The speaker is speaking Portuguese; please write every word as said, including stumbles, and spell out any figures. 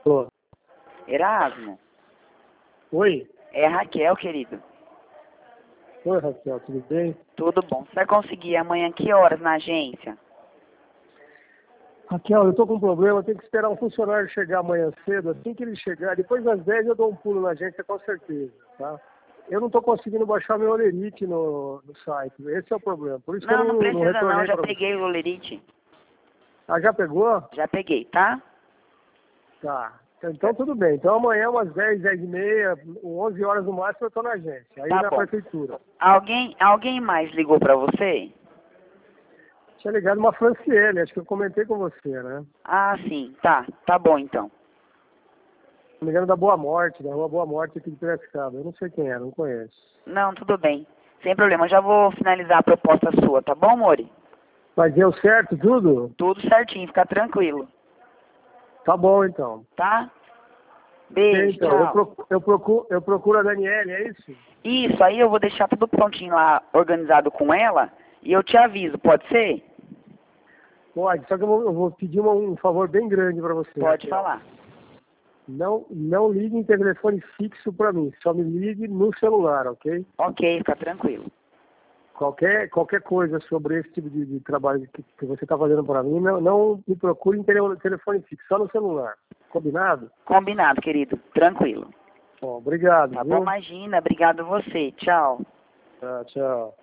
Alô. Erasmo, Oi? é a Raquel, querido. Oi, Raquel, tudo bem? Tudo bom. Você vai conseguir amanhã que horas na agência? Raquel, eu tô com um problema, eu tenho que esperar um funcionário chegar amanhã cedo. Assim que ele chegar, depois das dez eu dou um pulo na agência com certeza, tá? Eu não tô conseguindo baixar meu Olerite no, no site, esse é o problema. Por isso que eu Não, não, não não precisa não, retornei já pra você. peguei o Lolerite. Ah, já pegou? Já peguei, tá? Tá. Então tudo bem. Então amanhã umas dez, dez e meia, onze horas no máximo eu tô na agência, aí Tá na bom. prefeitura. Alguém, alguém mais ligou pra você? Tinha ligado uma Franciele, acho que eu comentei com você, né? Ah, sim, tá. Tá bom então. Se não me engano, da Boa Morte, da Rua Boa Morte aqui de Piracicaba. Eu não sei quem é, não conheço. Não, tudo bem. Sem problema, eu já vou finalizar a proposta sua, tá bom, Mori? Mas deu certo tudo? Tudo certinho, fica tranquilo, Tá bom, então. tá? Ok, Beijo, então. Eu tchau. procuro, eu procuro, eu procuro a Daniele, é isso? Isso, aí eu vou deixar tudo prontinho lá, organizado com ela, e eu te aviso, pode ser? Pode, só que eu vou, eu vou pedir uma- um favor bem grande para você, Pode Raquel. falar. Não, não ligue em telefone fixo para mim, só me ligue no celular, ok? Ok, fica tranquilo. Qualquer, qualquer coisa sobre esse tipo de, de trabalho que, que você está fazendo para mim, não, não me procure em tele- telefone fixo, só no celular. Combinado? Combinado, querido. Tranquilo. Bom, obrigado, Tá bom? viu? Imagina. Obrigado você. Tchau. Tá, tchau.